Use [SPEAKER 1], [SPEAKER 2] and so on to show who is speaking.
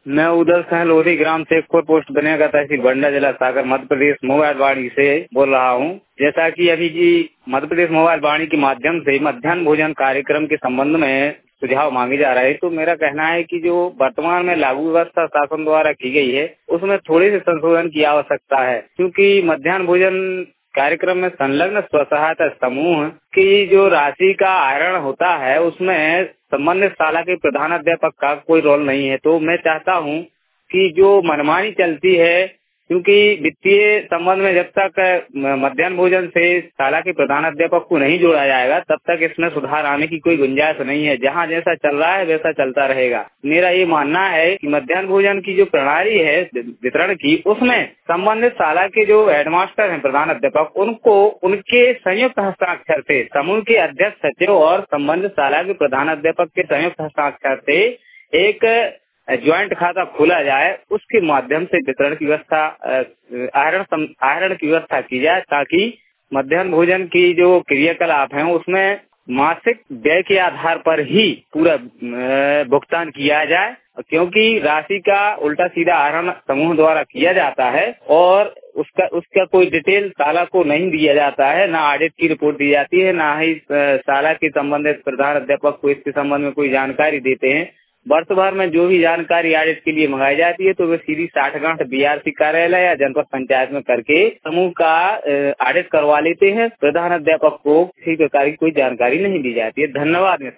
[SPEAKER 1] मैं उधर से लोधी ग्राम शेखपुर पोस्ट बनेगा तहसील बंडा जिला सागर मध्य प्रदेश मोबाइल वाणी से बोल रहा हूँ। जैसा कि अभी जी मध्य प्रदेश मोबाइल वाणी के माध्यम से मध्याह्न भोजन कार्यक्रम के संबंध में सुझाव मांगे जा रहे हैं, तो मेरा कहना है कि जो वर्तमान में लागू व्यवस्था शासन द्वारा की गई है उसमें थोड़े से संशोधन की आवश्यकता है, क्योंकि मध्याह्न भोजन कार्यक्रम में संलग्न स्व सहायता समूह की जो राशि का आहरण होता है उसमें संबंधित शाला के प्रधानाध्यापक का कोई रोल नहीं है। तो मैं चाहता हूं कि जो मनमानी चलती है, क्योंकि वित्तीय संबंध में जब तक मध्याह्न भोजन से शाला के प्रधानाध्यापक को नहीं जोड़ा जाएगा तब तक इसमें सुधार आने की कोई गुंजाइश नहीं है। जहां जैसा चल रहा है वैसा चलता रहेगा। मेरा ये मानना है कि मध्याह्न भोजन की जो प्रणाली है वितरण की, उसमें संबंधित शाला के जो हेडमास्टर हैं प्रधानाध्यापक, उनको उनके संयुक्त हस्ताक्षर से समूह के अध्यक्ष सचिव और संबंधित शाला के प्रधानाध्यापक के संयुक्त हस्ताक्षर से एक ज्वाइंट खाता खोला जाए, उसके माध्यम से वितरण की व्यवस्था आहरण की व्यवस्था की जाए, ताकि मध्याह्न भोजन की जो क्रियाकलाप हैं उसमें मासिक व्यय के आधार पर ही पूरा भुगतान किया जाए, क्योंकि राशि का उल्टा सीधा आहरण समूह द्वारा किया जाता है और उसका कोई डिटेल शाला को नहीं दिया जाता है, ना ऑडिट की रिपोर्ट दी जाती है, ना ही शाला के संबंधित प्रधान अध्यापक को इसके संबंध में कोई जानकारी देते हैं। वर्ष भर में जो भी जानकारी ऑडिट के लिए मंगाई जाती है तो वे सीधी 60 बीआरसी कार्यालय या जनपद पंचायत में करके समूह का ऑडिट करवा लेते हैं। प्रधान अध्यापक को किसी प्रकार की कोई जानकारी नहीं दी जाती है। धन्यवाद।